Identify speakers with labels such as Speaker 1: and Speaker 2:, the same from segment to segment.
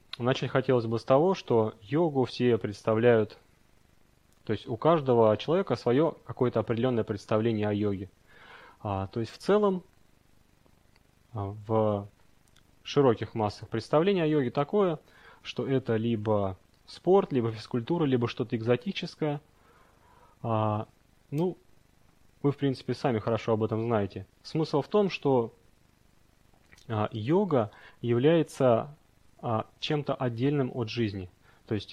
Speaker 1: Начать хотелось бы с того, что йогу все представляют, то есть у каждого человека свое какое-то определенное представление о йоге. То есть в целом в широких массах представление о йоге такое, что это либо спорт, либо физкультура, либо что-то экзотическое. А, ну, вы, в принципе, сами хорошо об этом знаете. Смысл в том, что йога является чем-то отдельным от жизни. То есть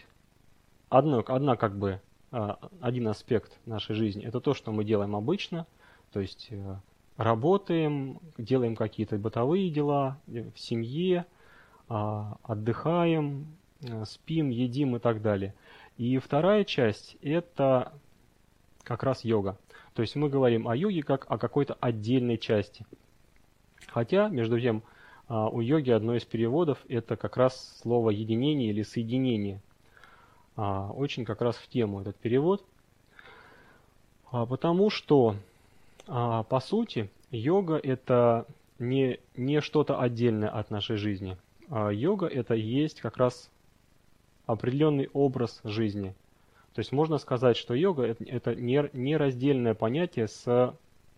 Speaker 1: один аспект нашей жизни – это то, что мы делаем обычно, то есть работаем, делаем какие-то бытовые дела в семье, отдыхаем, спим, едим и так далее. И вторая часть – это как раз йога. То есть мы говорим о йоге как о какой-то отдельной части. Хотя, между тем, у йоги одно из переводов – это как раз слово «единение» или «соединение». Очень как раз в тему этот перевод. Потому что, по сути, йога – это не что-то отдельное от нашей жизни. Йога – это есть как раз определенный образ жизни. То есть можно сказать, что йога – это нераздельное понятие с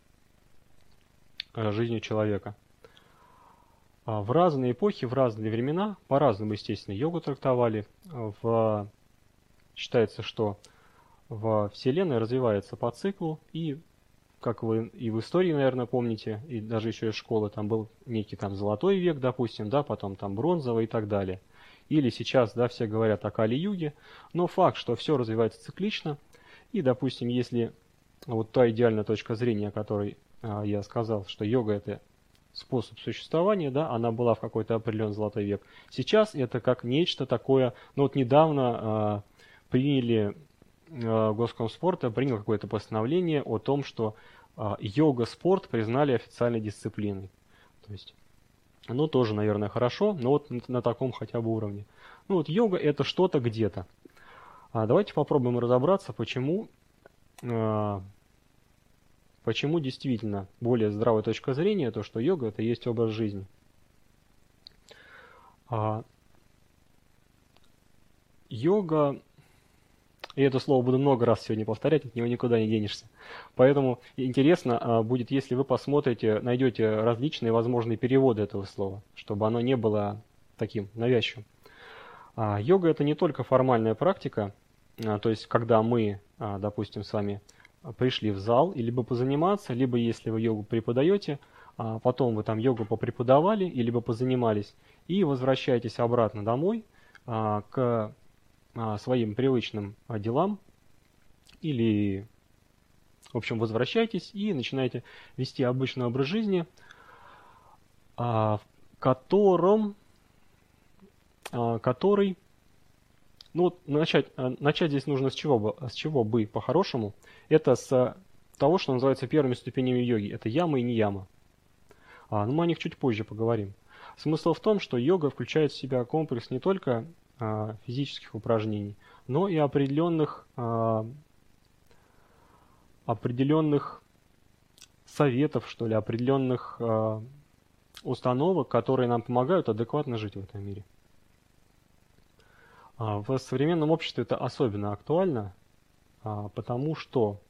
Speaker 1: жизнью человека. В разные эпохи, в разные времена, по-разному, естественно, йогу трактовали. Считается, что во Вселенной развивается по циклу, и, как вы и в истории, наверное, помните, и даже еще из школы, там был некий там золотой век, допустим, да, потом там бронзовый и так далее. Или сейчас, да, все говорят о Кали-юге, но факт, что все развивается циклично, и, допустим, если вот та идеальная точка зрения, о которой я сказал, что йога это способ существования, да, она была в какой-то определенный золотой век. Сейчас это как нечто такое, ну вот недавно приняли Госкомспорта принял какое-то постановление о том, что йога-спорт признали официальной дисциплиной. То есть, ну, тоже, наверное, хорошо, но вот на таком хотя бы уровне. Ну, вот йога это что-то где-то. Давайте попробуем разобраться, почему действительно более здравая точка зрения, то, что йога это есть образ жизни. Йога, и это слово буду много раз сегодня повторять, от него никуда не денешься. Поэтому интересно будет, если вы посмотрите, найдете различные возможные переводы этого слова, чтобы оно не было таким навязчивым. Йога это не только формальная практика, то есть когда мы, допустим, с вами пришли в зал, и либо позаниматься, либо если вы йогу преподаете, потом вы там йогу попреподавали, и либо позанимались, и возвращаетесь обратно домой к своим привычным делам, или, в общем, возвращаетесь и начинаете вести обычный образ жизни, в котором, который, ну вот начать здесь нужно с чего бы по-хорошему, это с того, что называется первыми ступенями йоги, это яма и нияма. Но мы о них чуть позже поговорим. Смысл в том, что йога включает в себя комплекс не только физических упражнений, но и определенных советов, что ли, определенных установок, которые нам помогают адекватно жить в этом мире. В современном обществе это особенно актуально, потому что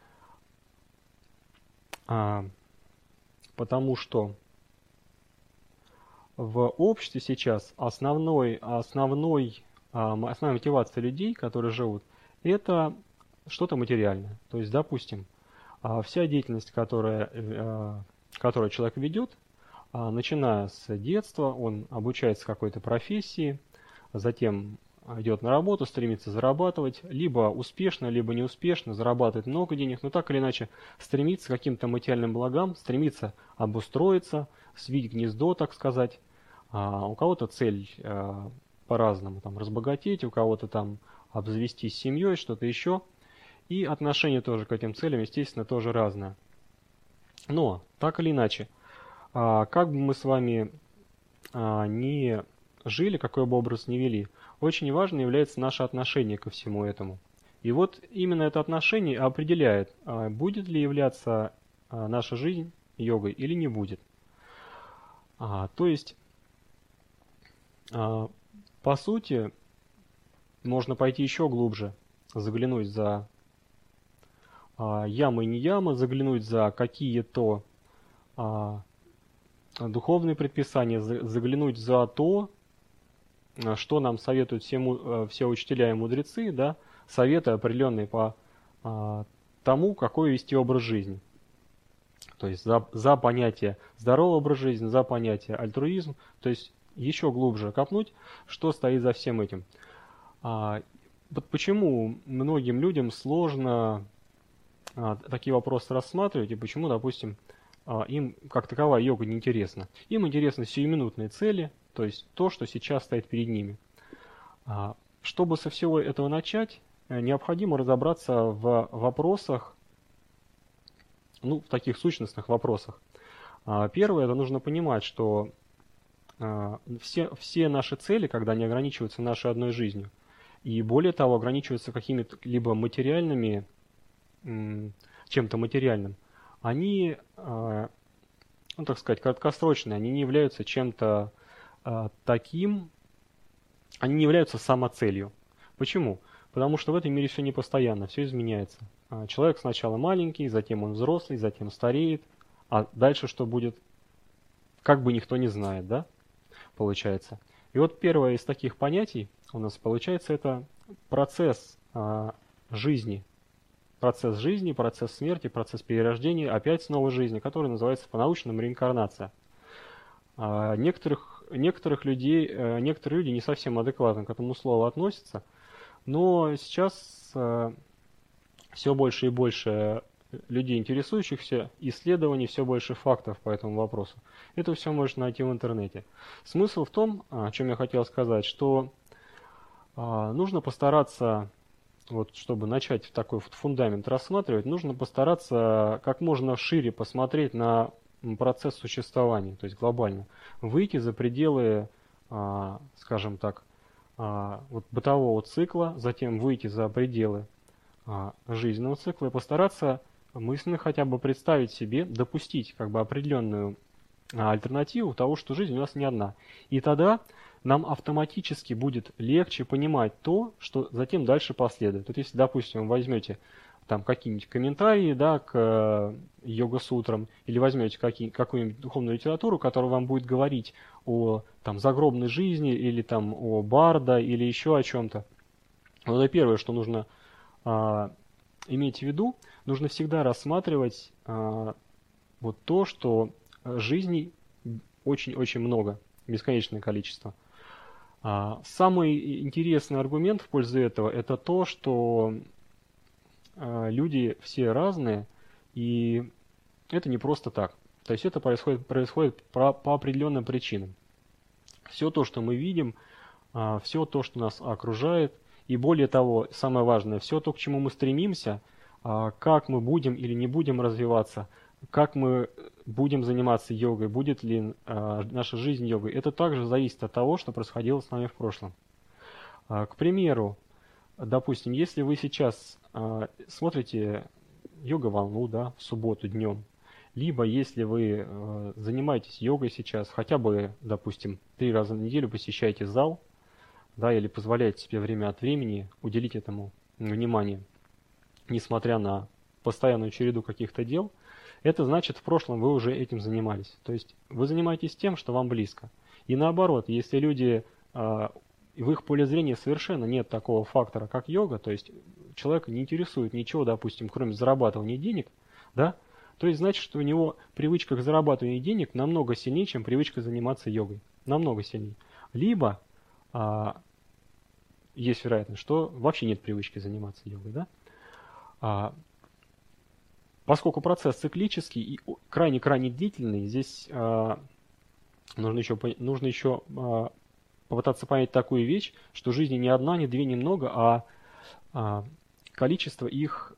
Speaker 1: в обществе сейчас основной основная мотивация людей, которые живут, это что-то материальное. То есть, допустим, вся деятельность, которую человек ведет, начиная с детства, он обучается какой-то профессии, затем идет на работу, стремится зарабатывать, либо успешно, либо неуспешно, зарабатывает много денег, но так или иначе стремится к каким-то материальным благам, стремится обустроиться, свить гнездо, так сказать. У кого-то цель по-разному, там, разбогатеть, у кого-то там обзавестись семьей, что-то еще. И отношение тоже к этим целям, естественно, тоже разное. Но, так или иначе, как бы мы с вами не жили, какой бы образ ни вели, очень важно является наше отношение ко всему этому. И вот именно это отношение определяет, будет ли являться наша жизнь йогой или не будет. То есть По сути, можно пойти еще глубже, заглянуть за ямы и не ямы, заглянуть за какие-то а, духовные предписания, заглянуть за то, что нам советуют все учителя и мудрецы, да, советы определенные по тому, какой вести образ жизни. То есть за понятие здоровый образ жизни, за понятие альтруизм, то есть еще глубже копнуть, что стоит за всем этим. Почему многим людям сложно такие вопросы рассматривать, и почему, допустим, им как таковая йога не интересна? Им интересны сиюминутные цели, то есть то, что сейчас стоит перед ними. Чтобы со всего этого начать, необходимо разобраться в вопросах, в таких сущностных вопросах. Первое, это нужно понимать, что все наши цели, когда они ограничиваются нашей одной жизнью, и более того, ограничиваются какими-то либо материальными, чем-то материальным, они, так сказать, краткосрочные, они не являются чем-то таким, они не являются самоцелью. Почему? Потому что в этом мире все непостоянно, все изменяется. Человек сначала маленький, затем он взрослый, затем стареет, а дальше что будет, как бы никто не знает, да, получается. И вот первое из таких понятий у нас получается это процесс жизни. Процесс жизни, процесс смерти, процесс перерождения, опять новой жизни, который называется по-научному реинкарнация. Некоторые люди не совсем адекватно к этому слову относятся, но сейчас все больше и больше людей, интересующихся, исследований, все больше фактов по этому вопросу. Это все можно найти в интернете. Смысл в том, о чем я хотел сказать, что нужно постараться, вот, чтобы начать такой фундамент рассматривать, нужно постараться как можно шире посмотреть на процесс существования, то есть глобально. Выйти за пределы, скажем так, вот бытового цикла, затем выйти за пределы жизненного цикла и постараться мысленно хотя бы представить себе, допустить как бы определенную альтернативу того, что жизнь у нас не одна. И тогда нам автоматически будет легче понимать то, что затем дальше последует. Вот если, допустим, возьмете там какие-нибудь комментарии, да, к йога-сутрам, или возьмете какую-нибудь духовную литературу, которая вам будет говорить о там загробной жизни, или там о Барда, или еще о чем-то. Вот это первое, что нужно иметь в виду, нужно всегда рассматривать вот то, что жизней очень-очень много, бесконечное количество. Самый интересный аргумент в пользу этого – это то, что люди все разные, и это не просто так. То есть это происходит по определенным причинам. Все то, что мы видим, все то, что нас окружает, и более того, самое важное, все то, к чему мы стремимся, как мы будем или не будем развиваться, как мы будем заниматься йогой, будет ли наша жизнь йогой, это также зависит от того, что происходило с нами в прошлом. К примеру, допустим, если вы сейчас смотрите йога-волну, да, в субботу днем, либо если вы занимаетесь йогой сейчас, хотя бы, допустим, 3 раза в неделю посещаете зал, да, или позволяете себе время от времени уделить этому внимание, несмотря на постоянную череду каких-то дел, это значит, в прошлом вы уже этим занимались. То есть вы занимаетесь тем, что вам близко. И наоборот, если люди, в их поле зрения совершенно нет такого фактора, как йога, то есть человека не интересует ничего, допустим, кроме зарабатывания денег, да, то есть значит, что у него привычка к зарабатыванию денег намного сильнее, чем привычка заниматься йогой. Намного сильнее. Либо есть вероятность, что вообще нет привычки заниматься йогой, да? Поскольку процесс циклический и крайне-крайне длительный, здесь нужно еще попытаться понять такую вещь, что жизни не одна, не две, не много, а количество их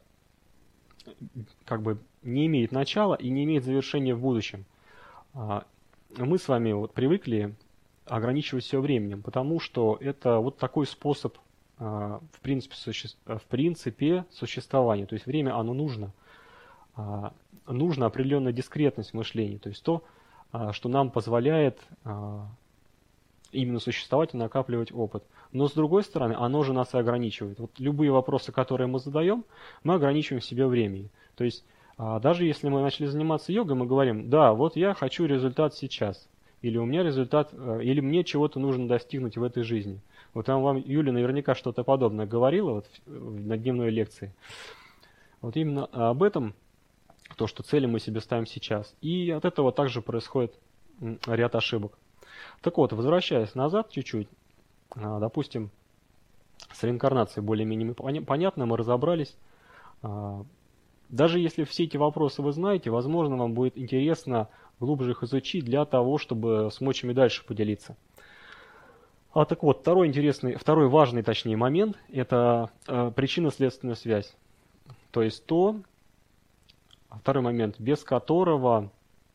Speaker 1: как бы не имеет начала и не имеет завершения в будущем. Мы с вами вот привыкли ограничивать все временем, потому что это вот такой способ в принципе существования. То есть время оно нужно. Нужна определенная дискретность мышления, то есть то, что нам позволяет именно существовать и накапливать опыт. Но с другой стороны, оно же нас и ограничивает. Вот любые вопросы, которые мы задаем, мы ограничиваем себе времени. То есть даже если мы начали заниматься йогой, мы говорим, да, вот я хочу результат сейчас. Или у меня результат, или мне чего-то нужно достигнуть в этой жизни. Вот вам Юля наверняка что-то подобное говорила вот на дневной лекции. Вот именно об этом, то, что цели мы себе ставим сейчас. И от этого также происходит ряд ошибок. Так вот, возвращаясь назад чуть-чуть, допустим, с реинкарнацией более-менее понятно, мы разобрались. Даже если все эти вопросы вы знаете, возможно, вам будет интересно глубже их изучить для того, чтобы смочь ими дальше поделиться. Так вот, второй важный, точнее, момент – это причинно-следственная связь. То есть второй момент, без которого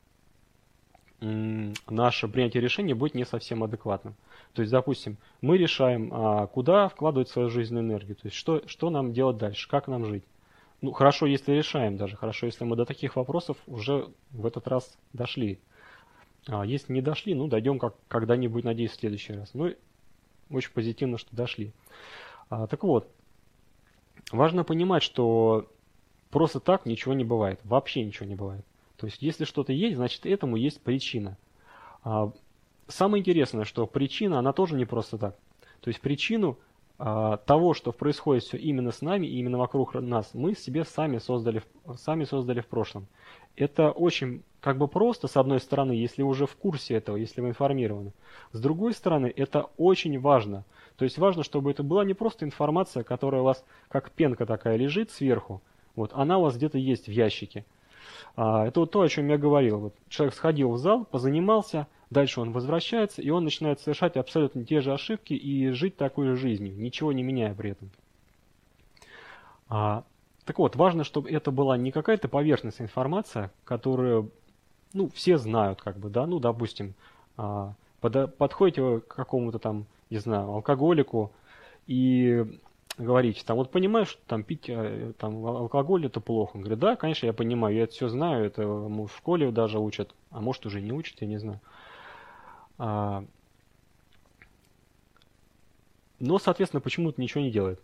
Speaker 1: наше принятие решения будет не совсем адекватным. То есть, допустим, мы решаем, куда вкладывать свою жизненную энергию, то есть что нам делать дальше, как нам жить. Ну, хорошо, если решаем даже, хорошо, если мы до таких вопросов уже в этот раз дошли. Если не дошли, ну, дойдем когда-нибудь, надеюсь, в следующий раз. Ну, очень позитивно, что дошли. Так вот, важно понимать, что просто так ничего не бывает, вообще ничего не бывает. То есть, если что-то есть, значит, этому есть причина. Самое интересное, что причина, она тоже не просто так. То есть, причину того, что происходит все именно с нами и именно вокруг нас, мы себе сами создали в прошлом. Это очень как бы просто, с одной стороны, если уже в курсе этого, если вы информированы. С другой стороны, это очень важно. То есть важно, чтобы это была не просто информация, которая у вас как пенка такая лежит сверху, вот, она у вас где-то есть в ящике. Это вот то, о чем я говорил. Вот, человек сходил в зал, позанимался, дальше он возвращается, и он начинает совершать абсолютно те же ошибки и жить такой же жизнью, ничего не меняя при этом. Так вот, важно, чтобы это была не какая-то поверхностная информация, которую, ну, все знают, как бы, да, ну, допустим, подходите вы к какому-то там, не знаю, алкоголику и говорите, там, вот понимаешь, что там пить там, алкоголь это плохо. Он говорит, да, конечно, я понимаю, я это все знаю, это в школе даже учат, а может уже не учат, я не знаю. Но, соответственно, почему-то ничего не делает.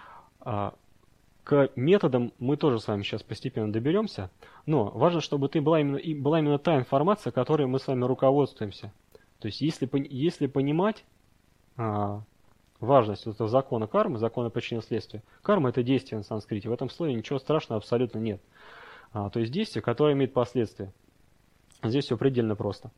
Speaker 1: К методам мы тоже с вами сейчас постепенно доберемся, но важно, чтобы была именно та информация, которой мы с вами руководствуемся. То есть, если понимать важность этого закона кармы, закона причины и следствия. Карма – это действие на санскрите. В этом слове ничего страшного абсолютно нет. То есть действие, которое имеет последствия. Здесь все предельно просто.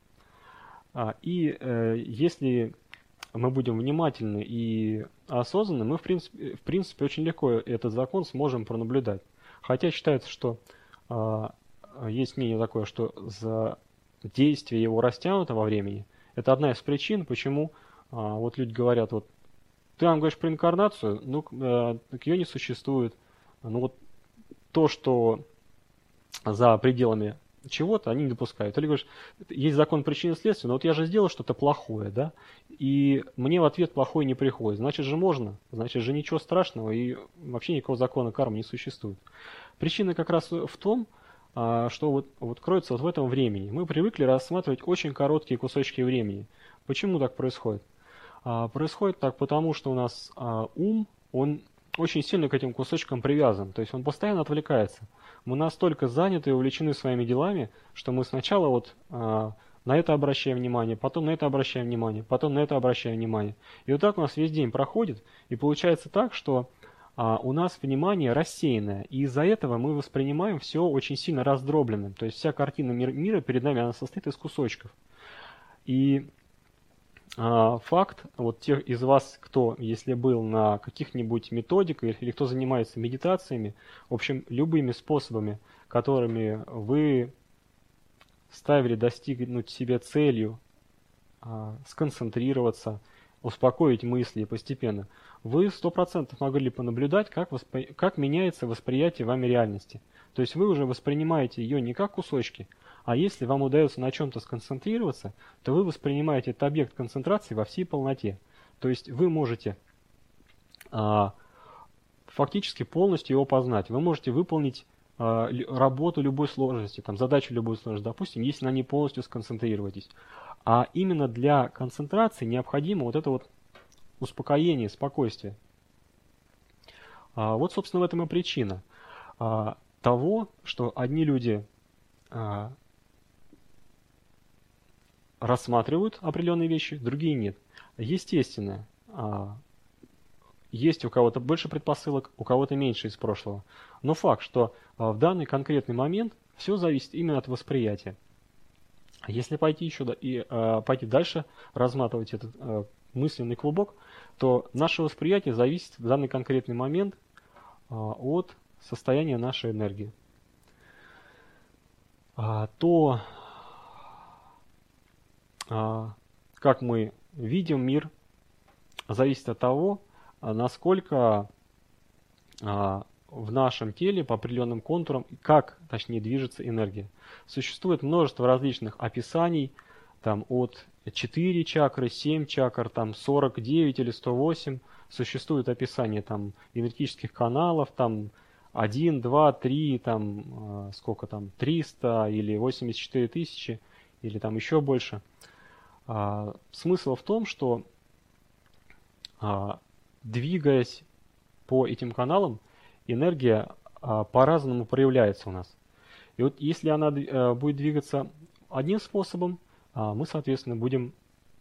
Speaker 1: Если мы будем внимательны и осознанны, мы в принципе очень легко этот закон сможем пронаблюдать. Хотя считается, что есть мнение такое, что за действие его растянуто во времени. Это одна из причин, почему вот люди говорят, вот ты нам говоришь про инкарнацию, ну, так ее не существует. Ну вот то, что за пределами чего-то, они не допускают. Или говоришь, есть закон причины и следствия, но вот я же сделал что-то плохое, да, и мне в ответ плохое не приходит. Значит же можно, значит же ничего страшного, и вообще никакого закона кармы не существует. Причина как раз в том, что вот кроется вот в этом времени. Мы привыкли рассматривать очень короткие кусочки времени. Почему так происходит? Происходит так потому, что у нас ум, он очень сильно к этим кусочкам привязан, то есть он постоянно отвлекается. Мы настолько заняты и увлечены своими делами, что мы сначала вот на это обращаем внимание, потом на это обращаем внимание, потом на это обращаем внимание. И вот так у нас весь день проходит, и получается так, что у нас внимание рассеянное, и из-за этого мы воспринимаем все очень сильно раздробленным. То есть вся картина мира перед нами, она состоит из кусочков. И факт, вот тех из вас, кто, если был на каких-нибудь методиках или кто занимается медитациями, в общем, любыми способами, которыми вы ставили достигнуть себе целью, сконцентрироваться, успокоить мысли постепенно, вы 100% могли понаблюдать, как меняется восприятие вами реальности. То есть вы уже воспринимаете ее не как кусочки, а если вам удается на чем-то сконцентрироваться, то вы воспринимаете этот объект концентрации во всей полноте. То есть вы можете фактически полностью его познать. Вы можете выполнить работу любой сложности, там, задачу любой сложности, допустим, если на ней полностью сконцентрируетесь. А именно для концентрации необходимо вот это вот успокоение, спокойствие. Вот, собственно, в этом и причина того, что одни люди рассматривают определенные вещи, другие нет. Естественно, есть у кого-то больше предпосылок, у кого-то меньше из прошлого. Но факт, что в данный конкретный момент все зависит именно от восприятия. Если пойти еще пойти дальше, разматывать этот мысленный клубок, то наше восприятие зависит в данный конкретный момент от состояния нашей энергии. То, как мы видим мир, зависит от того, насколько в нашем теле по определенным контурам, как, точнее, движется энергия. Существует множество различных описаний, там от 4 чакры, 7 чакр, там 49 или 108. Существует описание там энергетических каналов, там 1, 2, 3, там сколько там, 300 или 84 тысячи, или там еще больше. Смысл в том, что двигаясь по этим каналам, энергия по-разному проявляется у нас. И вот если она будет двигаться одним способом, мы, соответственно, будем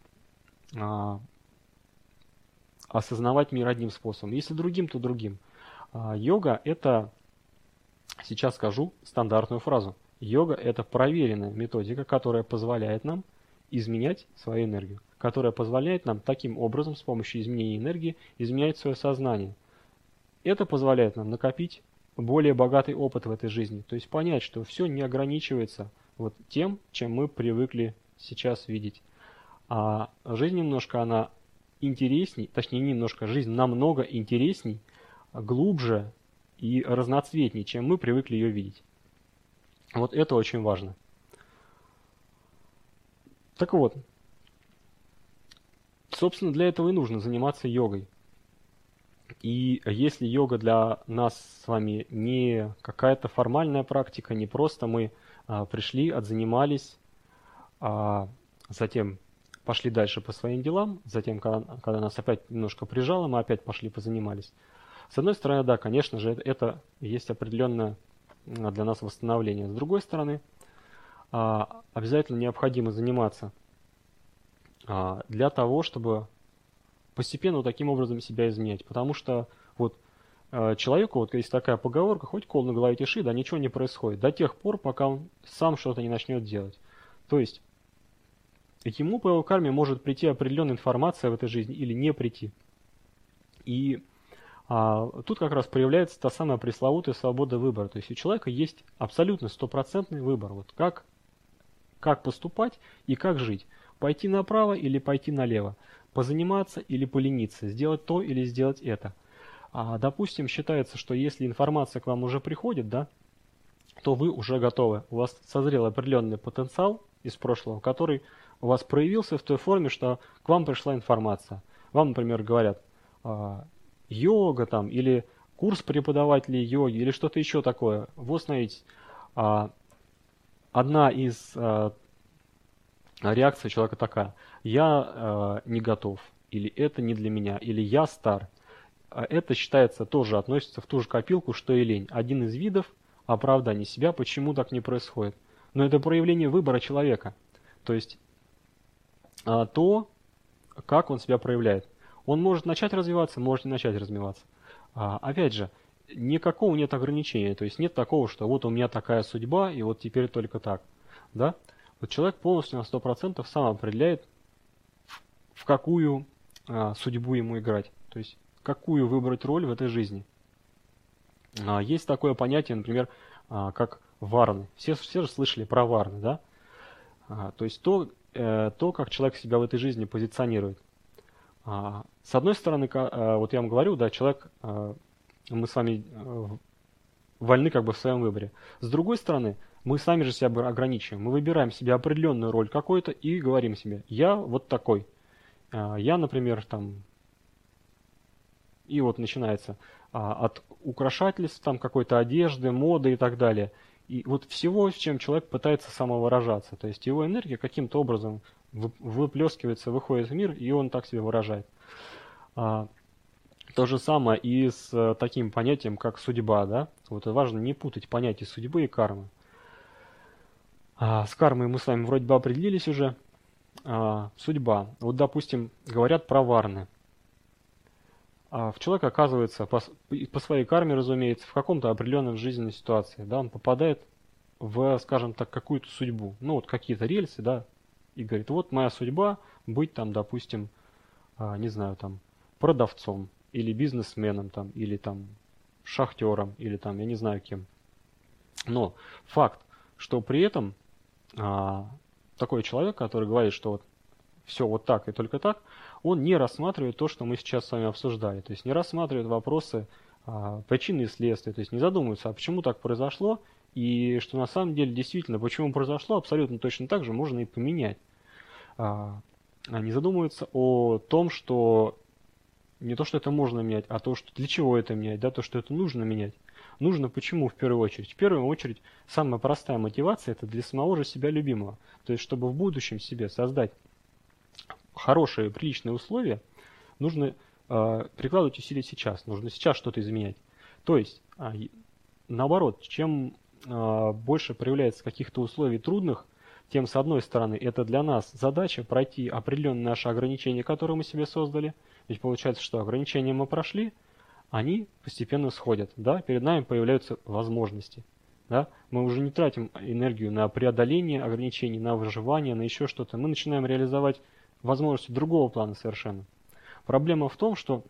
Speaker 1: осознавать мир одним способом. Если другим, то другим. Йога – это, сейчас скажу стандартную фразу, йога – это проверенная методика, которая позволяет нам изменять свою энергию, которая позволяет нам таким образом, с помощью изменения энергии, изменять свое сознание. Это позволяет нам накопить более богатый опыт в этой жизни, то есть понять, что все не ограничивается вот тем, чем мы привыкли сейчас видеть. А жизнь немножко, она интересней, точнее немножко, жизнь намного интересней, глубже и разноцветней, чем мы привыкли ее видеть. Вот это очень важно. Так вот, собственно, для этого и нужно заниматься йогой. И если йога для нас с вами не какая-то формальная практика, не просто мы пришли, отзанимались, затем пошли дальше по своим делам, затем, когда нас опять немножко прижало, мы опять пошли позанимались. С одной стороны, да, конечно же, это есть определенное для нас восстановление. С другой стороны, обязательно необходимо заниматься для того, чтобы постепенно вот таким образом себя изменять. Потому что вот человеку, вот есть такая поговорка, хоть кол на голове тиши, да ничего не происходит. До тех пор, пока он сам что-то не начнет делать. То есть ему по его карме может прийти определенная информация в этой жизни или не прийти. И тут как раз проявляется та самая пресловутая свобода выбора. То есть у человека есть абсолютно стопроцентный выбор. Вот как поступать и как жить. Пойти направо или пойти налево. Позаниматься или полениться. Сделать то или сделать это. Допустим, считается, что если информация к вам уже приходит, да, то вы уже готовы. У вас созрел определенный потенциал из прошлого, который у вас проявился в той форме, что к вам пришла информация. Вам, например, говорят йога там, или курс преподавателей йоги, или что-то еще такое. Вы установите, одна из реакций человека такая: я не готов, или это не для меня, или я стар. Это считается, тоже относится в ту же копилку, что и лень. Один из видов оправдания себя, почему так не происходит. Но это проявление выбора человека. То есть то, как он себя проявляет. Он может начать развиваться, может не начать развиваться. Опять же, никакого нет ограничения. То есть нет такого, что вот у меня такая судьба, и вот теперь только так. Да? Вот человек полностью на 100% сам определяет, в какую судьбу ему играть. То есть какую выбрать роль в этой жизни. Есть такое понятие, например, как варны. Все же слышали про варны, да? То есть то, как человек себя в этой жизни позиционирует. С одной стороны, вот я вам говорю, да, человек, мы с вами вольны как бы в своем выборе. С другой стороны, мы сами же себя ограничиваем. Мы выбираем себе определенную роль какой-то и говорим себе: я вот такой. Я, например, там... И вот начинается от украшательств, там какой-то одежды, моды и так далее. И вот всего, с чем человек пытается самовыражаться. То есть его энергия каким-то образом выплескивается, выходит в мир, и он так себя выражает. А, То же самое и с таким понятием, как судьба, да? Вот важно не путать понятие судьбы и кармы. С кармой мы с вами вроде бы определились уже. Судьба. Вот, допустим, говорят про варны. В человека оказывается, по своей карме, разумеется, в каком-то определенной жизненной ситуации, да, он попадает в, скажем так, какую-то судьбу, ну вот какие-то рельсы, да, и говорит, вот моя судьба быть там, допустим, не знаю, там, продавцом, или бизнесменом, там, или там, шахтером, или там, я не знаю кем. Но факт, что при этом такой человек, который говорит, что вот все вот так и только так, он не рассматривает то, что мы сейчас с вами обсуждали. То есть не рассматривает вопросы причины и следствия. То есть не задумывается, а почему так произошло, и что на самом деле действительно, почему произошло, абсолютно точно так же можно и поменять. Не задумывается о том, что не то, что это можно менять, а то, что для чего это менять, да, то, что это нужно менять. Нужно почему в первую очередь? В первую очередь, самая простая мотивация – это для самого же себя любимого. То есть, чтобы в будущем себе создать хорошие, приличные условия, нужно прикладывать усилия сейчас, нужно сейчас что-то изменять. То есть, наоборот, чем больше проявляется каких-то условий трудных, тем, с одной стороны, это для нас задача пройти определенные наши ограничения, которые мы себе создали. Ведь получается, что ограничения мы прошли, они постепенно сходят, да, перед нами появляются возможности, да, мы уже не тратим энергию на преодоление ограничений, на выживание, на еще что-то, мы начинаем реализовать возможности другого плана совершенно. Проблема в том, что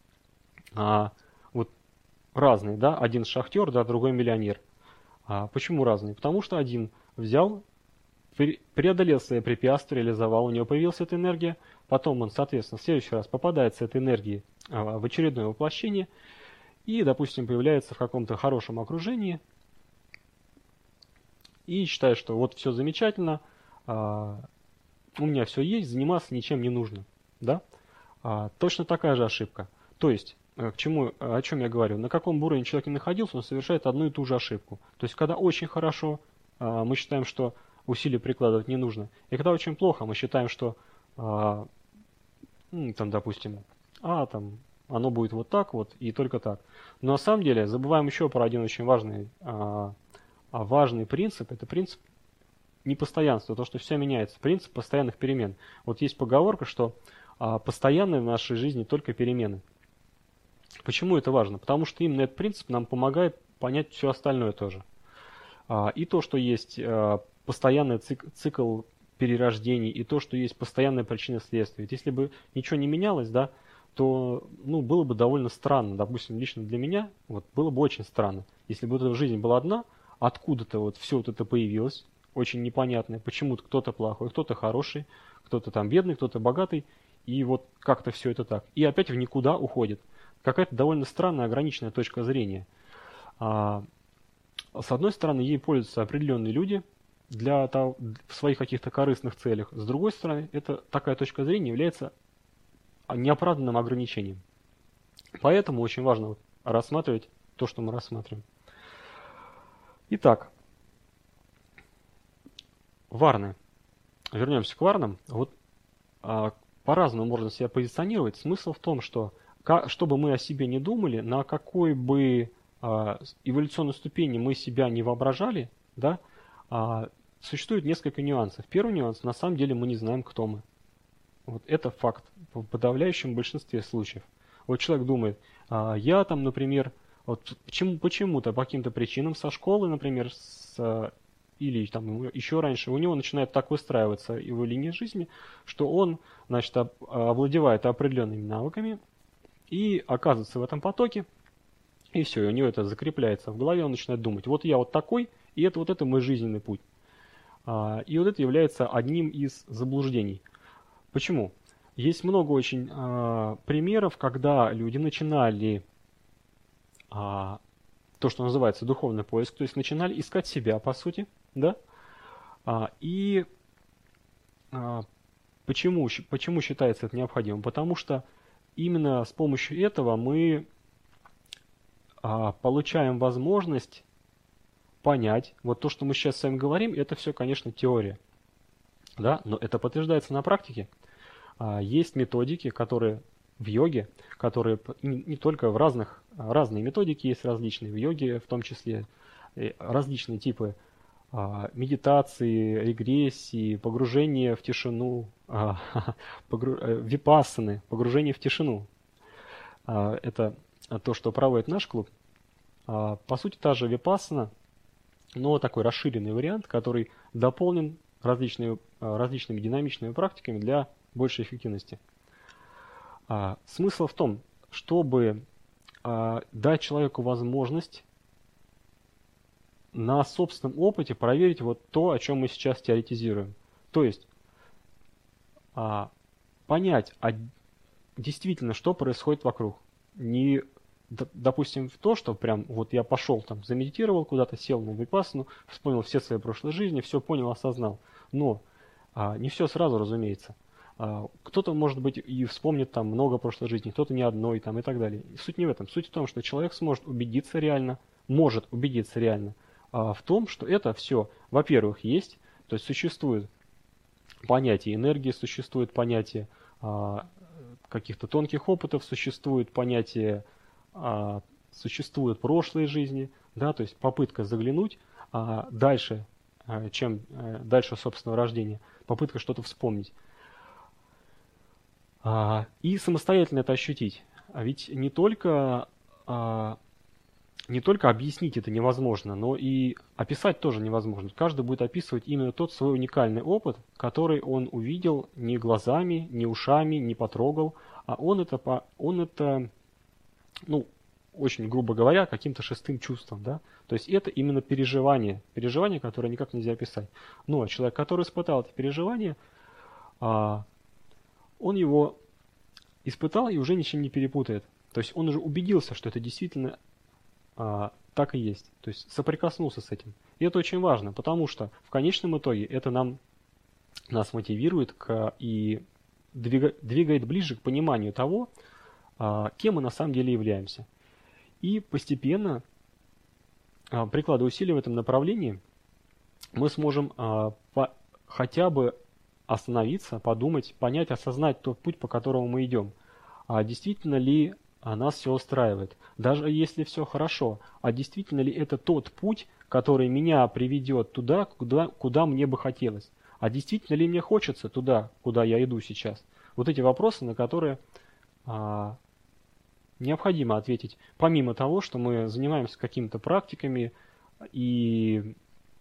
Speaker 1: вот разные, да, один шахтер, да, другой миллионер. Почему разные? Потому что один взял, преодолел свои препятствия, реализовал, у него появилась эта энергия, потом он, соответственно, в следующий раз попадает с этой энергией в очередное воплощение и, допустим, появляется в каком-то хорошем окружении и считает, что вот все замечательно, у меня все есть, заниматься ничем не нужно. Да? Точно такая же ошибка. То есть, о чем я говорю, на каком уровне человек не находился, он совершает одну и ту же ошибку. То есть, когда очень хорошо, мы считаем, что усилий прикладывать не нужно. И когда очень плохо, мы считаем, что, там, допустим, там, оно будет вот так вот и только так. Но на самом деле забываем еще про один очень важный принцип. Это принцип непостоянства, то, что все меняется. Принцип постоянных перемен. Вот есть поговорка, что постоянные в нашей жизни только перемены. Почему это важно? Потому что именно этот принцип нам помогает понять все остальное тоже. И то, что есть постоянный цикл перерождений, и то, что есть постоянная причина следствия. Ведь если бы ничего не менялось, да, то было бы довольно странно. Допустим, лично для меня было бы очень странно, если бы эта жизнь была одна, откуда-то все вот это появилось, очень непонятное, почему-то кто-то плохой, кто-то хороший, кто-то там бедный, кто-то богатый, и вот как-то все это так. И опять в никуда уходит. Какая-то довольно странная, ограниченная точка зрения. С одной стороны, ей пользуются определенные люди в своих каких-то корыстных целях. С другой стороны, такая точка зрения является неоправданным ограничением. Поэтому очень важно рассматривать то, что мы рассматриваем. Итак, варны. Вернемся к варнам. По-разному можно себя позиционировать. Смысл в том, что чтобы мы о себе не думали, на какой бы эволюционной ступени мы себя не воображали, да, существует несколько нюансов. Первый нюанс, на самом деле мы не знаем, кто мы. Вот это факт в подавляющем большинстве случаев. Вот человек думает, я там, например, вот почему-то по каким-то причинам со школы, например, или там еще раньше, у него начинает так выстраиваться его линия жизни, что он, значит, овладевает определенными навыками и оказывается в этом потоке, и все, и у него это закрепляется в голове, он начинает думать, вот я вот такой, и это мой жизненный путь. И вот это является одним из заблуждений. Почему? Есть много очень примеров, когда люди начинали то, что называется духовный поиск, то есть начинали искать себя, по сути, да? Почему считается это необходимым? Потому что именно с помощью этого мы получаем возможность понять, вот то, что мы сейчас с вами говорим, это все, конечно, теория. да, но это подтверждается на практике. Есть методики, которые в йоге, которые не только в разные методики есть различные, в йоге в том числе различные типы медитации, регрессии, погружения в тишину, випассаны, погружение в тишину. Это то, что проводит наш клуб. По сути, та же випассана, но такой расширенный вариант, который дополнен различными динамичными практиками для большей эффективности. Смысл в том, чтобы дать человеку возможность на собственном опыте проверить вот то, о чем мы сейчас теоретизируем. То есть понять, действительно, что происходит вокруг. Не, допустим, в то, что прям вот я пошел там, замедитировал куда-то, сел на випассану, вспомнил все свои прошлые жизни, все понял, осознал. Но не все сразу, разумеется. Кто-то, может быть, и вспомнит там много прошлой жизни, кто-то не одной там и так далее. Суть не в этом. Суть в том, что человек может убедиться реально в том, что это все, во-первых, есть, то есть существует понятие энергии, существует понятие каких-то тонких опытов, существует понятие, существуют прошлые жизни, да, то есть попытка заглянуть дальше, чем дальше собственного рождения, попытка что-то вспомнить. И самостоятельно это ощутить. А ведь не только объяснить это невозможно, но и описать тоже невозможно. Каждый будет описывать именно тот свой уникальный опыт, который он увидел не глазами, не ушами, не потрогал, а он это, ну, очень грубо говоря, каким-то шестым чувством, да. То есть это именно переживание, которое никак нельзя описать. Но человек, который испытал это переживание, он его испытал и уже ничем не перепутает. То есть он уже убедился, что это действительно так и есть. То есть соприкоснулся с этим. И это очень важно, потому что в конечном итоге это нас мотивирует и двигает ближе к пониманию того, кем мы на самом деле являемся. И постепенно, прикладывая усилия в этом направлении, мы сможем хотя бы остановиться, подумать, понять, осознать тот путь, по которому мы идем. Действительно ли нас все устраивает? Даже если все хорошо, действительно ли это тот путь, который меня приведет туда, куда мне бы хотелось? Действительно ли мне хочется туда, куда я иду сейчас? Вот эти вопросы, на которые необходимо ответить, помимо того, что мы занимаемся какими-то практиками и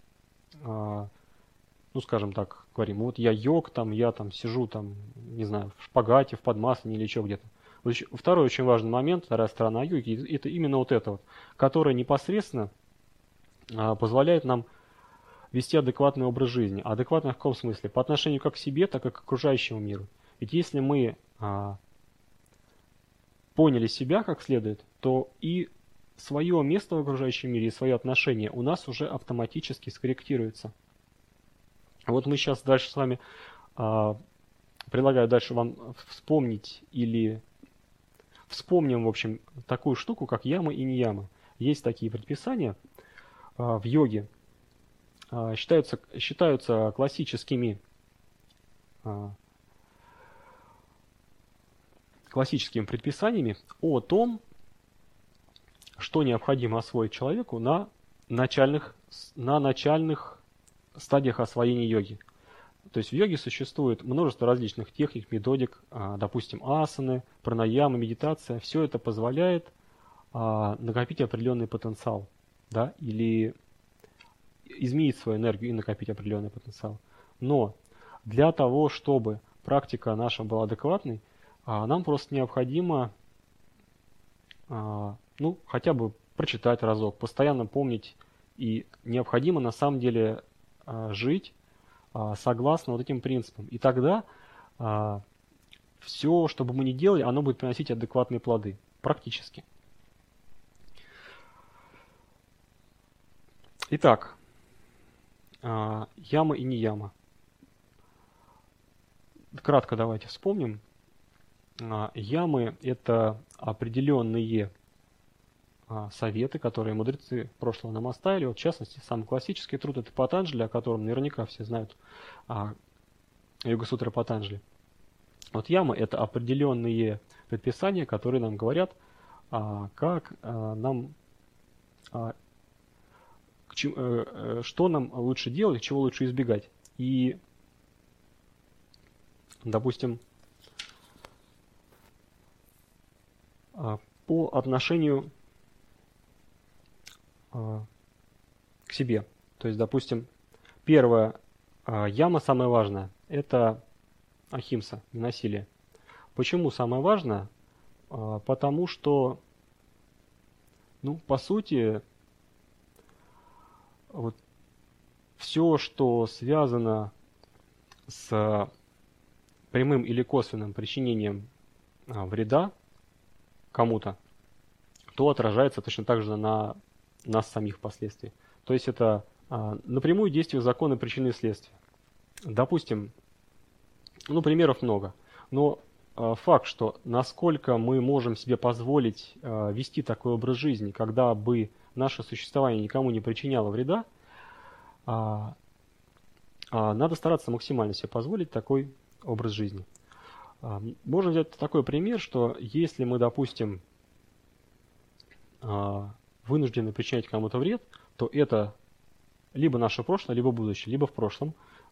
Speaker 1: ну, скажем так, говорим, вот я йог, я сижу, не знаю, в шпагате, в подмаслене или еще где-то. Второй очень важный момент, вторая сторона йоги, это именно вот это вот, которая непосредственно позволяет нам вести адекватный образ жизни. Адекватный в каком смысле? По отношению как к себе, так и к окружающему миру. Ведь если мы поняли себя как следует, то и свое место в окружающем мире, и свое отношение у нас уже автоматически скорректируется. Вот мы сейчас дальше с вами, предлагаю дальше вам вспомнить или вспомним, в общем, такую штуку, как яма и нияма. Есть такие предписания в йоге, считаются классическими предписаниями о том, что необходимо освоить человеку на начальных стадиях освоения йоги. То есть в йоге существует множество различных техник, методик, допустим, асаны, пранаямы, медитация. Все это позволяет накопить определенный потенциал, да, или изменить свою энергию и накопить определенный потенциал. Но для того, чтобы практика наша была адекватной, нам просто необходимо хотя бы прочитать разок, постоянно помнить, и необходимо на самом деле жить согласно вот этим принципам. И тогда все, что бы мы ни делали, оно будет приносить адекватные плоды. Практически. Итак, яма и нияма. Кратко давайте вспомним. Ямы – это определенные советы, которые мудрецы прошлого нам оставили. Вот, в частности, самый классический труд – это Патанджали, о котором наверняка все знают Йога-сутра Патанджали. Вот яма – это определенные предписания, которые нам говорят, как нам, что нам лучше делать, чего лучше избегать. И, допустим, по отношению к себе. То есть, допустим, первая яма, самая важная, это ахимса, насилие. Почему самое важное? Потому что, по сути, вот все, что связано с прямым или косвенным причинением вреда кому-то, то отражается точно так же на нас самих впоследствии. То есть это напрямую действие закона причины и следствия. Допустим, примеров много, но факт, что насколько мы можем себе позволить вести такой образ жизни, когда бы наше существование никому не причиняло вреда, надо стараться максимально себе позволить такой образ жизни. Можно взять такой пример, что если мы, допустим, вынуждены причинять кому-то вред, то это либо наше прошлое, либо будущее, либо в прошлом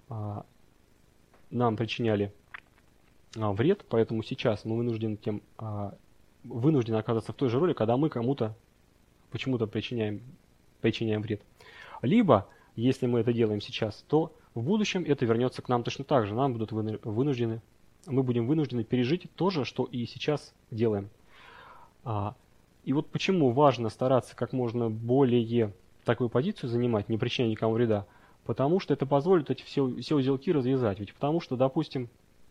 Speaker 1: нам причиняли вред, поэтому сейчас мы вынуждены оказаться в той же роли, когда мы кому-то почему-то причиняем вред. Либо, если мы это делаем сейчас, то в будущем это вернется к нам точно так же. Мы будем вынуждены пережить то же, что и сейчас делаем. И вот почему важно стараться как можно более такую позицию занимать, не причиняя никому вреда, потому что это позволит эти все узелки развязать. Ведь потому что, допустим,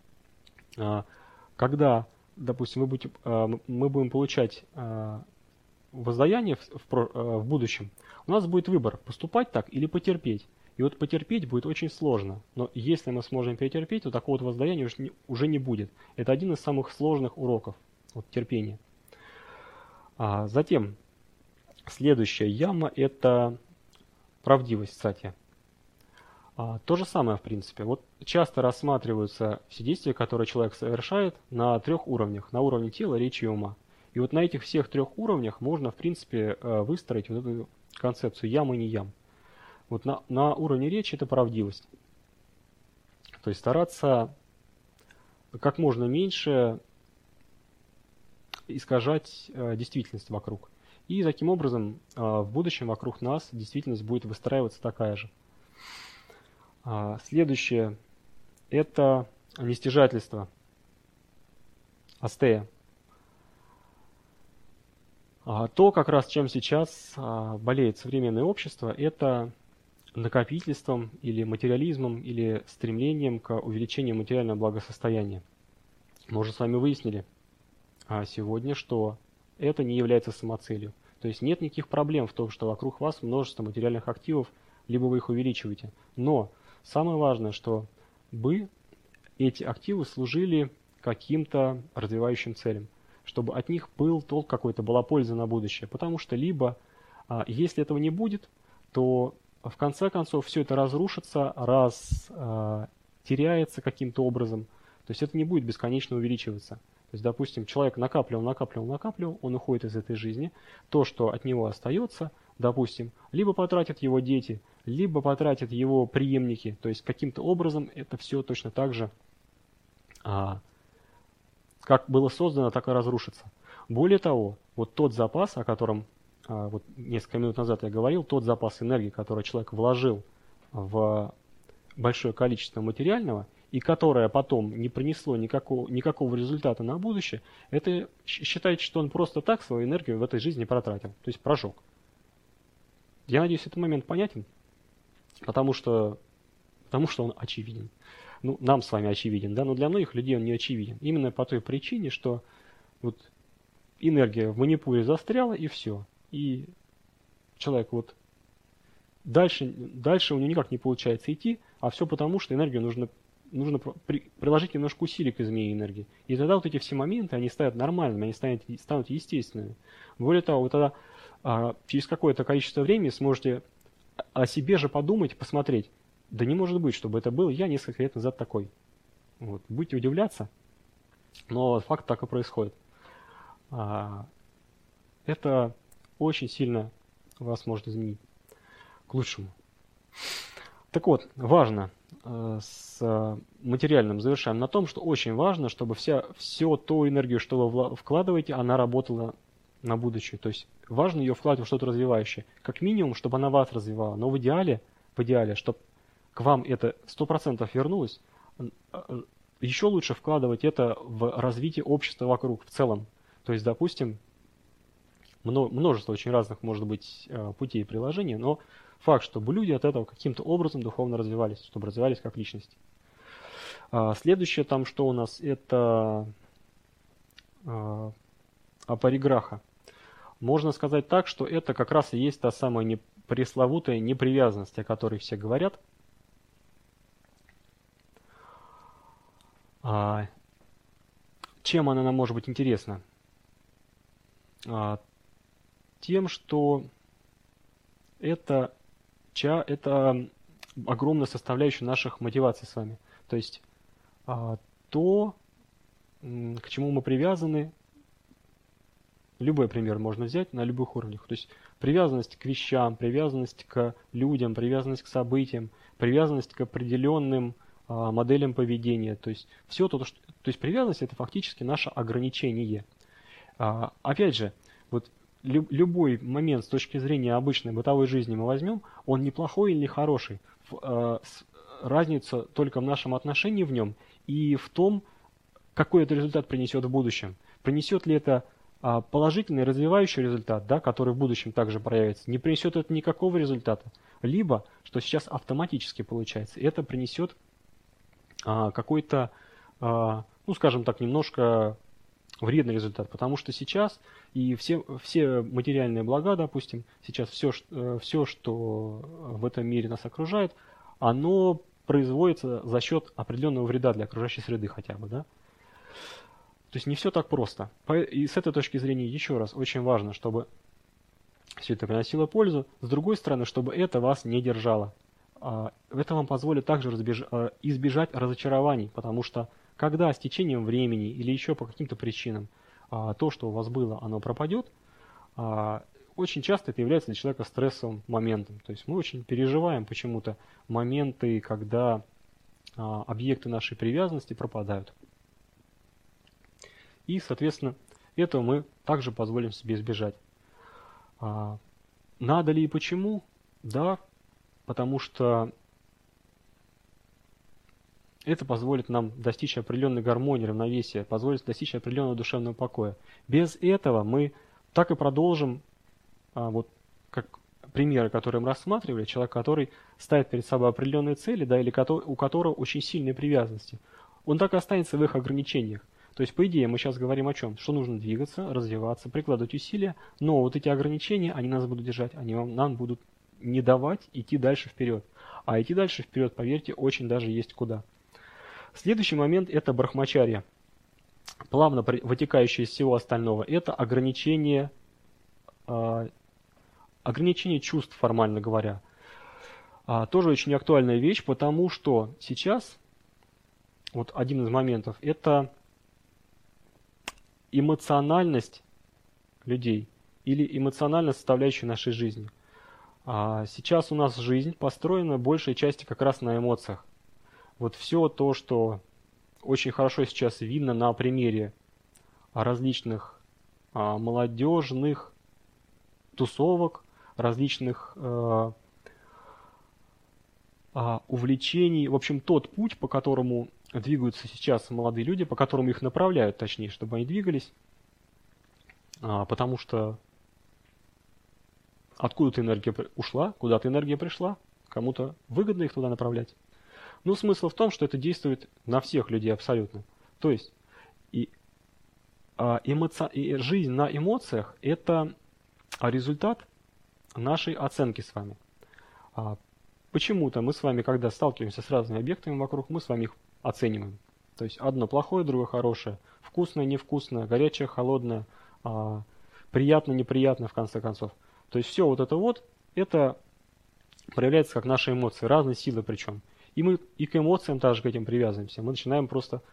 Speaker 1: когда, допустим, мы будем получать воздаяние в будущем, у нас будет выбор, поступать так или потерпеть. И вот потерпеть будет очень сложно. Но если мы сможем перетерпеть, то такого вот воздаяния уже не будет. Это один из самых сложных уроков терпения. Затем, следующая яма – это правдивость, кстати. То же самое, в принципе. Вот часто рассматриваются все действия, которые человек совершает, на 3 уровнях. На уровне тела, речи и ума. И вот на этих всех 3 уровнях можно, в принципе, выстроить вот эту концепцию ям и не ям. Вот на уровне речи это правдивость. То есть стараться как можно меньше искажать действительность вокруг. И таким образом в будущем вокруг нас действительность будет выстраиваться такая же. Следующее – это нестяжательство, астея. То, как раз чем сейчас болеет современное общество, это накопительством или материализмом, или стремлением к увеличению материального благосостояния. Мы уже с вами выяснили сегодня, что это не является самоцелью. То есть нет никаких проблем в том, что вокруг вас множество материальных активов, либо вы их увеличиваете. Но самое важное, что эти активы служили каким-то развивающим целям, чтобы от них был толк какой-то, была польза на будущее. Потому что либо, если этого не будет, то в конце концов все это разрушится, теряется каким-то образом. То есть это не будет бесконечно увеличиваться. То есть, допустим, человек накапливал, он уходит из этой жизни. То, что от него остается, допустим, либо потратят его дети, либо потратят его преемники. То есть каким-то образом это все точно так же, как было создано, так и разрушится. Более того, вот тот запас, о котором вот несколько минут назад я говорил, тот запас энергии, который человек вложил в большое количество материального, и которое потом не принесло никакого результата на будущее, это считайте, что он просто так свою энергию в этой жизни протратил, то есть прожег. Я надеюсь, этот момент понятен, потому что он очевиден. Нам с вами очевиден, да, но для многих людей он не очевиден. Именно по той причине, что вот энергия в манипуре застряла, и все. И человек дальше у него никак не получается идти, а все потому, что энергию нужно приложить немножко усилий к изменению энергии. И тогда вот эти все моменты, они станут нормальными, они станут естественными. Более того, вы тогда через какое-то количество времени сможете о себе же подумать, посмотреть. Да не может быть, чтобы это был я несколько лет назад такой. Вот. Будете удивляться, но факт так и происходит. Это очень сильно вас может изменить к лучшему. Так вот, важно с материальным завершаем на том, что очень важно, чтобы всю ту энергию, что вы вкладываете, она работала на будущее. То есть важно ее вкладывать в что-то развивающее. Как минимум, чтобы она вас развивала. Но в идеале, чтобы к вам это 100% вернулось, еще лучше вкладывать это в развитие общества вокруг в целом. То есть, допустим, множество очень разных, может быть, путей и приложений, но факт, чтобы люди от этого каким-то образом духовно развивались, чтобы развивались как личности. Следующее там, что у нас, это апариграха. Можно сказать так, что это как раз и есть та самая пресловутая непривязанность, о которой все говорят. Чем она нам может быть интересна? Тем, что это огромная составляющая наших мотиваций с вами. То есть то, к чему мы привязаны, любой пример можно взять на любых уровнях. То есть привязанность к вещам, привязанность к людям, привязанность к событиям, привязанность к определенным моделям поведения. То есть все то, что... То есть привязанность — это фактически наше ограничение. Опять же, вот любой момент с точки зрения обычной бытовой жизни мы возьмем, он не плохой или не хороший. Разница только в нашем отношении в нем и в том, какой это результат принесет в будущем. Принесет ли это положительный развивающий результат, да, который в будущем также проявится, не принесет это никакого результата. Либо, что сейчас автоматически получается, это принесет какой-то, ну скажем так, немножко вредный результат, потому что сейчас и все материальные блага, допустим, сейчас все, что в этом мире нас окружает, оно производится за счет определенного вреда для окружающей среды хотя бы, да. То есть не все так просто. И с этой точки зрения, еще раз, очень важно, чтобы все это приносило пользу. С другой стороны, чтобы это вас не держало. Это вам позволит также избежать разочарований, потому что когда с течением времени или еще по каким-то причинам то, что у вас было, оно пропадет, очень часто это является для человека стрессовым моментом. То есть мы очень переживаем почему-то моменты, когда объекты нашей привязанности пропадают. И, соответственно, этого мы также позволим себе избежать. Надо ли и почему? Да, потому что это позволит нам достичь определенной гармонии, равновесия, позволит достичь определенного душевного покоя. Без этого мы так и продолжим, вот как примеры, которые мы рассматривали, человек, который ставит перед собой определенные цели, да, или у которого очень сильные привязанности, он так и останется в их ограничениях. То есть, по идее, мы сейчас говорим о чем? Что нужно двигаться, развиваться, прикладывать усилия, но вот эти ограничения, они нас будут держать, они нам будут не давать идти дальше вперед. А идти дальше вперед, поверьте, очень даже есть куда. Следующий момент – это брахмачарья, плавно вытекающее из всего остального. Это ограничение чувств, формально говоря. Тоже очень актуальная вещь, потому что сейчас, вот один из моментов, это эмоциональность людей или эмоциональная составляющая нашей жизни. Сейчас у нас жизнь построена большей части как раз на эмоциях. Вот все то, что очень хорошо сейчас видно на примере различных молодежных тусовок, различных увлечений. В общем, тот путь, по которому двигаются сейчас молодые люди, по которому их направляют, точнее, чтобы они двигались, потому что откуда-то энергия ушла, куда-то энергия пришла, кому-то выгодно их туда направлять. Но смысл в том, что это действует на всех людей абсолютно. То есть жизнь на эмоциях – это результат нашей оценки с вами. Почему-то мы с вами, когда сталкиваемся с разными объектами вокруг, мы с вами их оцениваем. То есть одно плохое, другое хорошее, вкусное, невкусное, горячее, холодное, приятно, неприятно, в конце концов. То есть все вот это проявляется как наши эмоции, разной силы причем. И мы и к эмоциям также к этим привязываемся. Мы начинаем просто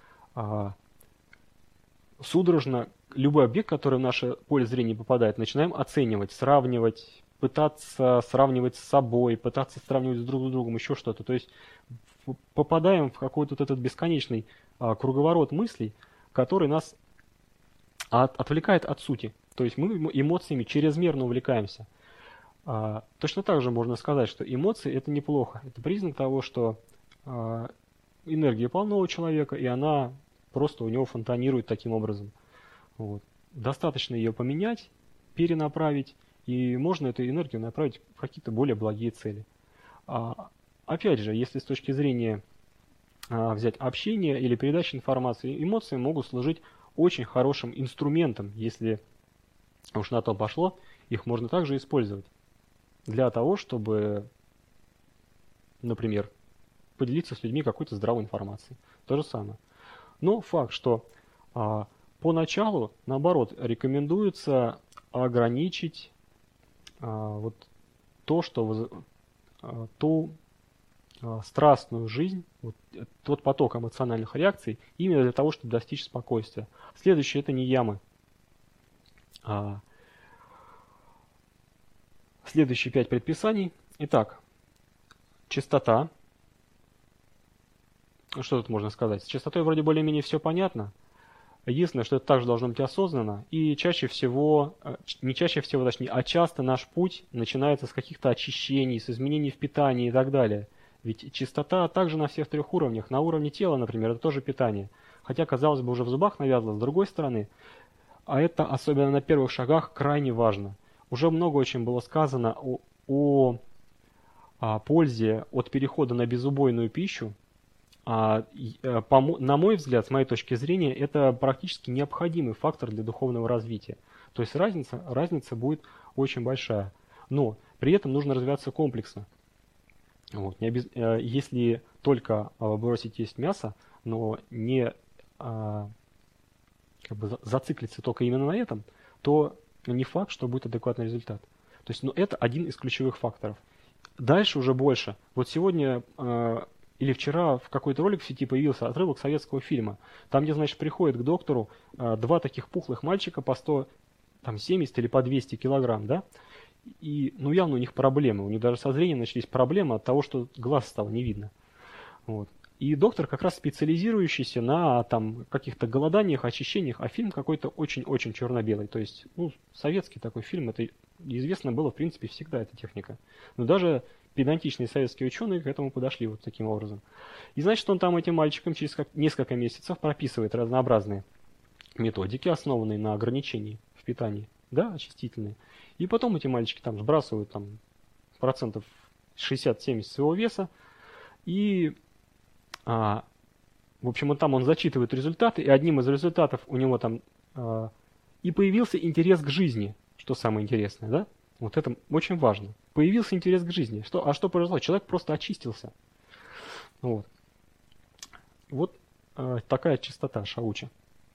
Speaker 1: судорожно любой объект, который в наше поле зрения попадает, начинаем оценивать, сравнивать, пытаться сравнивать с собой, пытаться сравнивать друг с другом, еще что-то. То есть попадаем в какой-то вот этот бесконечный круговорот мыслей, который нас отвлекает от сути. То есть мы эмоциями чрезмерно увлекаемся. Точно так же можно сказать, что эмоции это неплохо. Это признак того, что энергия полна у человека, и она просто у него фонтанирует таким образом. Вот. Достаточно ее поменять, перенаправить, и можно эту энергию направить в какие-то более благие цели. Опять же, если с точки зрения взять общение или передачи информации, эмоции могут служить очень хорошим инструментом, если уж на то пошло, их можно также использовать для того, чтобы, например, поделиться с людьми какой-то здравой информацией. То же самое. Но факт, что поначалу, наоборот, рекомендуется ограничить вот то, что ту страстную жизнь, вот, тот поток эмоциональных реакций, именно для того, чтобы достичь спокойствия. Следующее это не ямы. Следующие 5 предписаний. Итак, чистота. Что тут можно сказать? С чистотой вроде более-менее все понятно. Единственное, что это также должно быть осознанно. И чаще всего, не чаще всего, точнее, а часто наш путь начинается с каких-то очищений, с изменений в питании и так далее. Ведь чистота также на всех 3 уровнях. На уровне тела, например, это тоже питание. Хотя, казалось бы, уже в зубах навязло. С другой стороны, а это, особенно на первых шагах, крайне важно. Уже много очень было сказано о пользе от перехода на беззубойную пищу. На мой взгляд, с моей точки зрения, это практически необходимый фактор для духовного развития. То есть разница будет очень большая. Но при этом нужно развиваться комплексно. Вот. Если только бросить есть мясо, но не зациклиться только именно на этом, то не факт, что будет адекватный результат. То есть, это один из ключевых факторов. Дальше уже больше. Вот сегодня или вчера в какой-то ролик в сети появился отрывок советского фильма. Там, где, значит, приходят к доктору 2 таких пухлых мальчика по 170 или по 200 килограмм, да? И, явно у них проблемы. У них даже со зрением начались проблемы от того, что глаз стало не видно. Вот. И доктор как раз специализирующийся на каких-то голоданиях, очищениях, а фильм какой-то очень-очень черно-белый. То есть, советский такой фильм, это известно было, в принципе, всегда эта техника. Но даже педантичные советские ученые к этому подошли вот таким образом. И значит, он там этим мальчикам через несколько месяцев прописывает разнообразные методики, основанные на ограничении в питании, да, очистительные. И потом эти мальчики там сбрасывают процентов 60-70 своего веса, и в общем, он зачитывает результаты, и одним из результатов у него и появился интерес к жизни, что самое интересное, да? Вот это очень важно. Появился интерес к жизни. Что произошло? Человек просто очистился. Вот такая чистота шауча.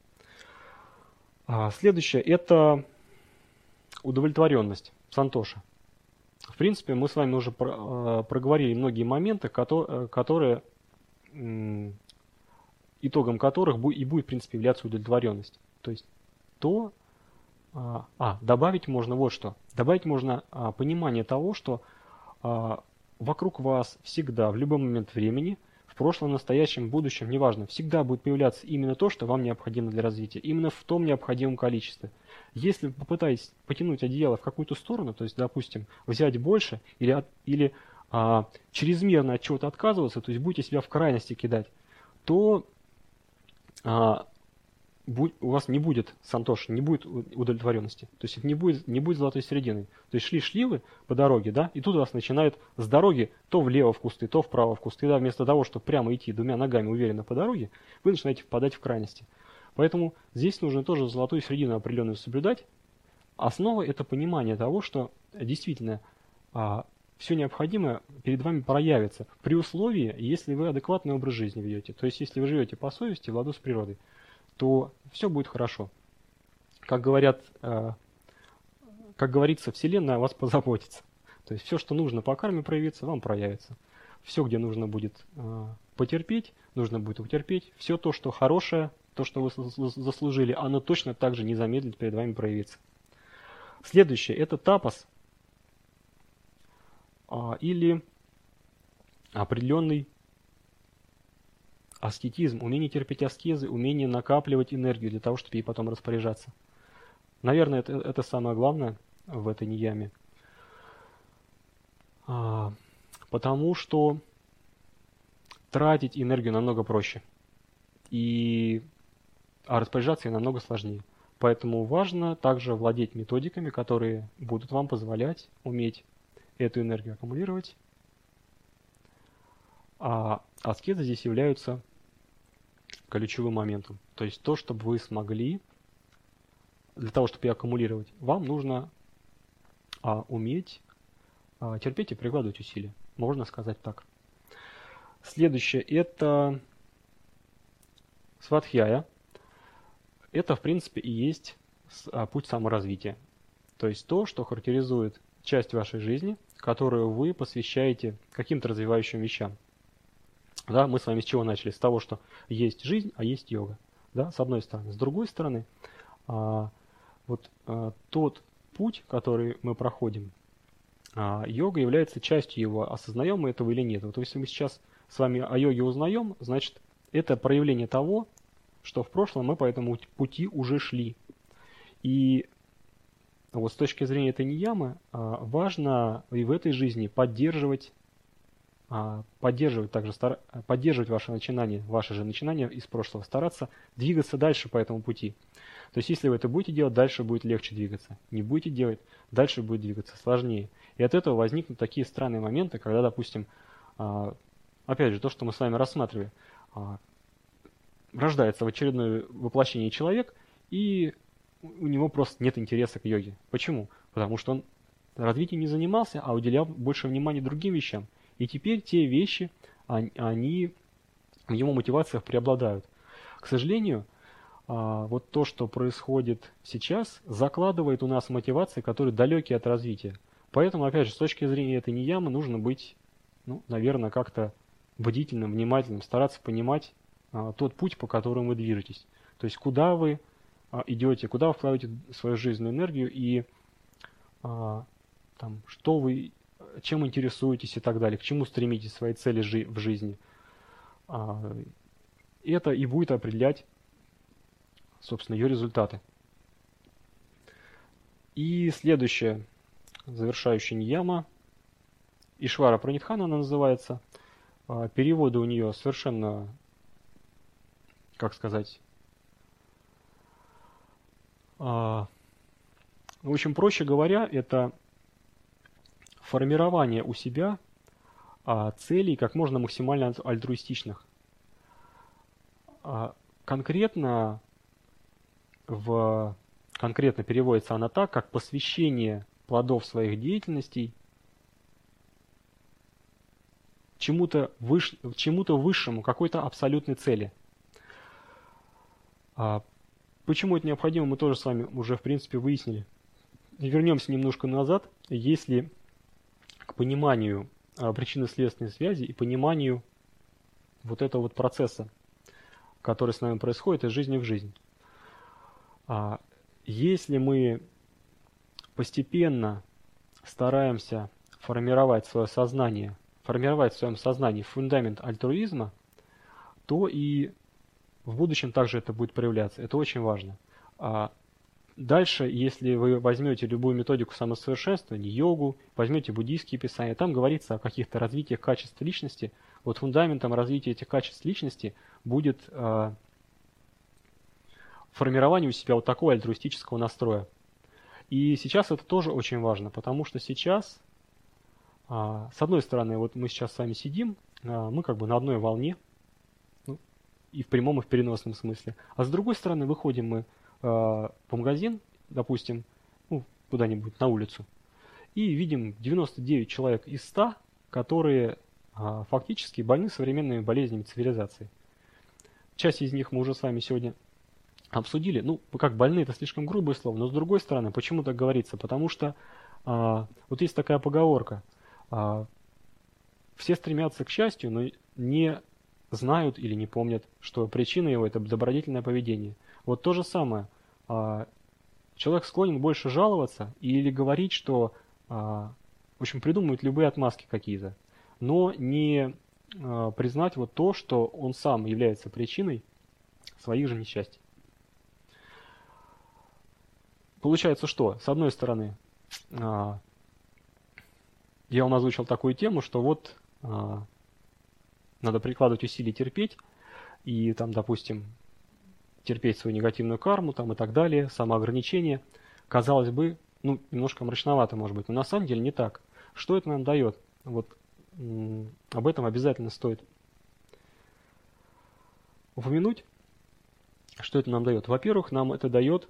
Speaker 1: Следующее это удовлетворенность, сантоша. В принципе, мы с вами уже проговорили многие моменты, которые итогом которых и будет, в принципе, являться удовлетворенность. То есть добавить можно вот что. Добавить можно понимание того, что вокруг вас всегда, в любой момент времени, в прошлом, настоящем, будущем, неважно, всегда будет появляться именно то, что вам необходимо для развития. Именно в том необходимом количестве. Если вы попытаетесь потянуть одеяло в какую-то сторону, то есть, допустим, взять больше или чрезмерно от чего-то отказываться, то есть будете себя в крайности кидать, то у вас не будет сантоши, не будет удовлетворенности. То есть не будет золотой середины. То есть шли вы по дороге, да, и тут вас начинает с дороги то влево в кусты, то вправо в кусты, да, вместо того, чтобы прямо идти 2 ногами уверенно по дороге, вы начинаете впадать в крайности. Поэтому здесь нужно тоже золотую середину определенную соблюдать. Основа это понимание того, что действительно все необходимое перед вами проявится при условии, если вы адекватный образ жизни ведете. То есть если вы живете по совести, в ладу с природой, то все будет хорошо. Как говорится, Вселенная о вас позаботится. То есть все, что нужно по карме проявиться, вам проявится. Все, где нужно будет потерпеть, нужно будет утерпеть. Все то, что хорошее, то, что вы заслужили, оно точно так же не замедлит перед вами проявиться. Следующее – это тапос или определенный аскетизм, умение терпеть аскезы, умение накапливать энергию для того, чтобы ей потом распоряжаться. Наверное, это самое главное в этой нияме. Потому что тратить энергию намного проще. А распоряжаться ей намного сложнее. Поэтому важно также владеть методиками, которые будут вам позволять уметь эту энергию аккумулировать. А аскезы здесь являются ключевым моментом. То есть то, чтобы вы смогли, для того, чтобы ее аккумулировать, вам нужно уметь терпеть и прикладывать усилия. Можно сказать так. Следующее – это свадхьяя. Это, в принципе, и есть путь саморазвития. То есть то, что характеризует часть вашей жизни, которую вы посвящаете каким-то развивающим вещам. Да, мы с вами с чего начали? С того, что есть жизнь, а есть йога. Да, с одной стороны. С другой стороны, тот путь, который мы проходим, йога является частью его, осознаем мы этого или нет. Вот если мы сейчас с вами о йоге узнаем, значит, это проявление того, что в прошлом мы по этому пути уже шли. И вот с точки зрения этой ниямы важно и в этой жизни поддерживать ваши же начинания из прошлого, стараться двигаться дальше по этому пути. То есть, если вы это будете делать, дальше будет легче двигаться. Не будете делать, дальше будет двигаться сложнее. И от этого возникнут такие странные моменты, когда, допустим, опять же, то, что мы с вами рассматривали, рождается в очередное воплощение человек, и у него просто нет интереса к йоге. Почему? Потому что он развитием не занимался, а уделял больше внимания другим вещам. И теперь те вещи, они в его мотивациях преобладают. К сожалению, вот то, что происходит сейчас, закладывает у нас мотивации, которые далеки от развития. Поэтому, опять же, с точки зрения этой ниямы нужно быть, наверное, как-то бдительным, внимательным, стараться понимать тот путь, по которому вы движетесь. То есть, куда вы идете, куда вы вкладываете свою жизненную энергию и что вы, чем интересуетесь и так далее, к чему стремитесь, свои цели в жизни. Это и будет определять, собственно, ее результаты. И следующая, завершающая нияма, Ишвара Пранитхана она называется. Переводы у нее совершенно, как сказать, в общем, проще говоря, это формирование у себя целей как можно максимально альтруистичных. Конкретно переводится она так, как посвящение плодов своих деятельностей чему-то высшему, какой-то абсолютной цели. Почему это необходимо, мы тоже с вами уже, в принципе, выяснили. Вернемся немножко назад. Если к пониманию причинно-следственной связи и пониманию вот этого вот процесса, который с нами происходит из жизни в жизнь. Если мы постепенно стараемся формировать в своем сознании фундамент альтруизма, то и в будущем также это будет проявляться. Это очень важно. Дальше, если вы возьмете любую методику самосовершенствования, йогу, возьмете буддийские писания, там говорится о каких-то развитиях качеств личности. Вот фундаментом развития этих качеств личности будет формирование у себя вот такого альтруистического настроя. И сейчас это тоже очень важно, потому что сейчас, с одной стороны, вот мы сейчас с вами сидим, мы как бы на одной волне, и в прямом, и в переносном смысле. А с другой стороны, выходим мы по магазин, допустим, куда-нибудь на улицу, и видим 99 человек из 100, которые фактически больны современными болезнями цивилизации. Часть из них мы уже с вами сегодня обсудили. Как больны, это слишком грубое слово, но с другой стороны, почему так говорится? Потому что вот есть такая поговорка. Все стремятся к счастью, но не знают или не помнят, что причина его – это добродетельное поведение. Вот то же самое. Человек склонен больше жаловаться или говорить, что, в общем, придумывать любые отмазки какие-то, но не признать вот то, что он сам является причиной своих же несчастий. Получается, что, с одной стороны, я вам озвучил такую тему, что вот надо прикладывать усилия терпеть, и там, допустим, терпеть свою негативную карму там, и так далее, самоограничение. Казалось бы, ну, немножко мрачновато, может быть, но на самом деле не так. Что это нам дает? Вот об этом обязательно стоит упомянуть, что это нам дает. Во-первых, нам это дает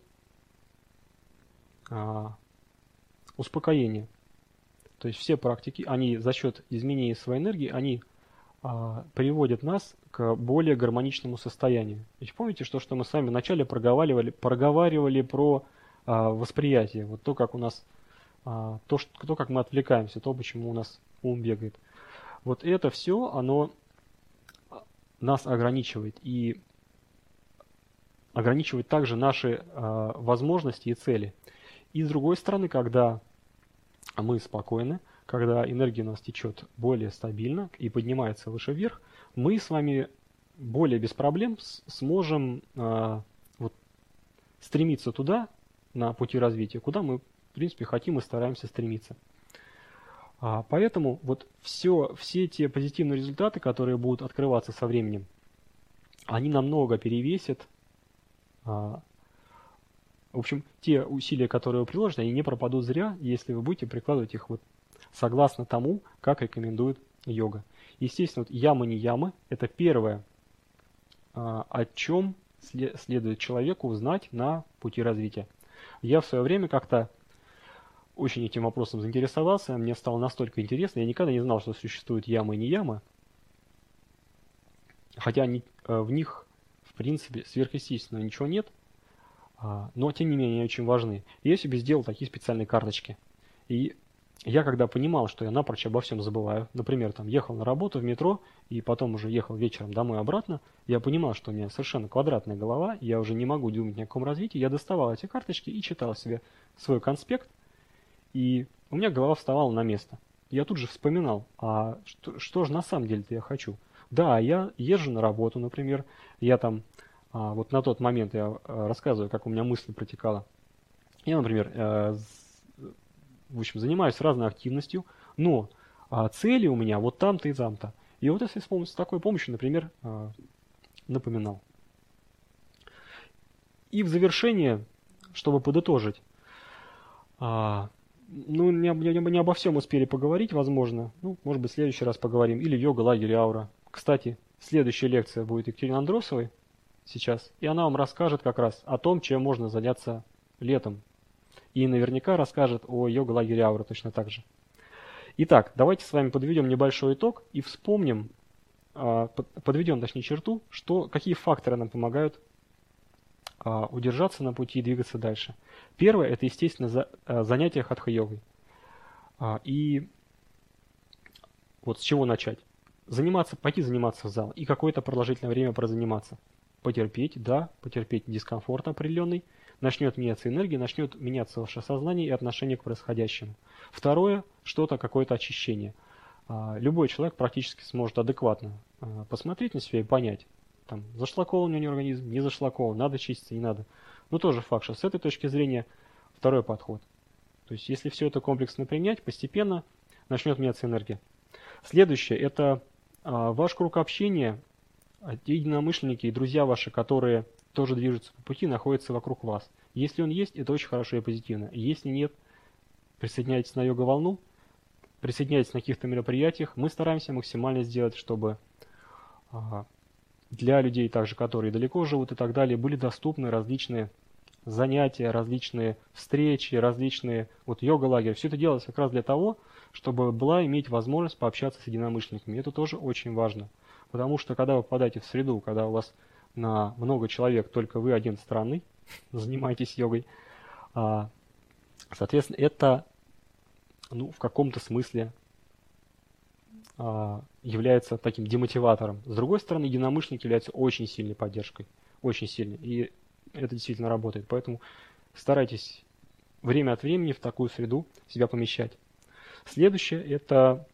Speaker 1: успокоение. То есть все практики, они за счет изменения своей энергии, они приводят нас к более гармоничному состоянию. Ведь помните, что мы с вами вначале проговаривали про восприятие, вот то, как у нас, то, как мы отвлекаемся, то, почему у нас ум бегает. Вот это все, оно нас ограничивает и ограничивает также наши возможности и цели. И с другой стороны, когда мы спокойны, когда энергия у нас течет более стабильно и поднимается выше вверх, мы с вами более без проблем сможем вот, стремиться туда, на пути развития, куда мы, в принципе, хотим и стараемся стремиться. Поэтому вот все те позитивные результаты, которые будут открываться со временем, они намного перевесят. В общем, те усилия, которые вы приложите, они не пропадут зря, если вы будете прикладывать их вот согласно тому, как рекомендует йога. Естественно, вот ямы не ямы – это первое, о чем следует человеку узнать на пути развития. Я в свое время как-то очень этим вопросом заинтересовался, мне стало настолько интересно, я никогда не знал, что существуют ямы и не ямы, хотя в них, в принципе, сверхъестественного ничего нет, но тем не менее они очень важны. И я себе сделал такие специальные карточки. И я когда понимал, что я напрочь обо всем забываю, например, там ехал на работу в метро и потом уже ехал вечером домой обратно, я понимал, что у меня совершенно квадратная голова, я уже не могу думать ни о каком развитии, я доставал эти карточки и читал себе свой конспект, и у меня голова вставала на место. Я тут же вспоминал, что же на самом деле-то я хочу. Да, я езжу на работу, например, я там, вот на тот момент я рассказываю, как у меня мысль протекала. Я, например, в общем, занимаюсь разной активностью, но цели у меня вот там-то и там-то. И вот если с такой помощью, например, напоминал. И в завершение, чтобы подытожить, ну, не обо всем успели поговорить, возможно. Ну, может быть, в следующий раз поговорим. Или йога, лагерь, аура. Кстати, следующая лекция будет Екатерины Андросовой сейчас. И она вам расскажет как раз о том, чем можно заняться летом. И наверняка расскажет о йога-лагере аура точно так же. Итак, давайте с вами подведем небольшой итог и вспомним, подведем, точнее, черту, какие факторы нам помогают удержаться на пути и двигаться дальше. Первое – это, естественно, занятие хатха-йогой. И вот с чего начать? Пойти заниматься в зал и какое-то продолжительное время прозаниматься. Потерпеть дискомфорт определенный, начнет меняться энергия, начнет меняться ваше сознание и отношение к происходящему. Второе – какое-то очищение. Любой человек практически сможет адекватно посмотреть на себя и понять, там, зашлакован у него организм, не зашлакован, надо чиститься, не надо. Но тоже факт, что с этой точки зрения второй подход. То есть, если все это комплексно принять, постепенно начнет меняться энергия. Следующее – это ваш круг общения, единомышленники и друзья ваши, которые тоже движутся по пути, находятся вокруг вас. Если он есть, это очень хорошо и позитивно. Если нет, присоединяйтесь на йога-волну, присоединяйтесь на каких-то мероприятиях. Мы стараемся максимально сделать, чтобы для людей, также, которые далеко живут и так далее, были доступны различные занятия, различные встречи, различные йога-лагеря. Все это делается как раз для того, чтобы иметь возможность пообщаться с единомышленниками. И это тоже очень важно. Потому что, когда вы попадаете в среду, когда у вас на много человек только вы один странный, занимаетесь йогой, соответственно, это в каком-то смысле является таким демотиватором. С другой стороны, единомышленник является очень сильной поддержкой. Очень сильной. И это действительно работает. Поэтому старайтесь время от времени в такую среду себя помещать. Следующее – это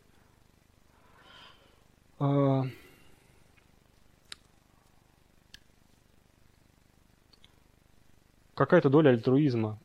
Speaker 1: какая-то доля альтруизма,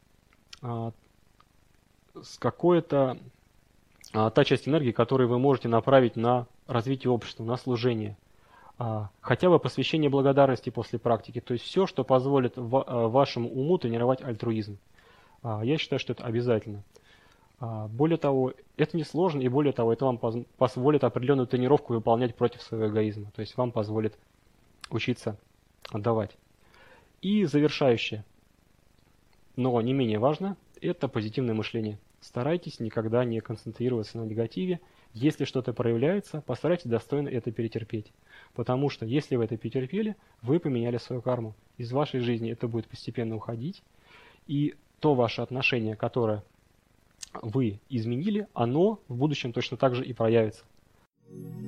Speaker 1: с какой-то та часть энергии, которую вы можете направить на развитие общества, на служение. Хотя бы посвящение благодарности после практики. То есть все, что позволит вашему уму тренировать альтруизм. Я считаю, что это обязательно. Более того, это несложно, и более того, это вам позволит определенную тренировку выполнять против своего эгоизма. То есть вам позволит учиться отдавать. И завершающее, но не менее важно, это позитивное мышление. Старайтесь никогда не концентрироваться на негативе. Если что-то проявляется, постарайтесь достойно это перетерпеть. Потому что если вы это перетерпели, вы поменяли свою карму. Из вашей жизни это будет постепенно уходить. И то ваше отношение, которое вы изменили, оно в будущем точно так же и проявится.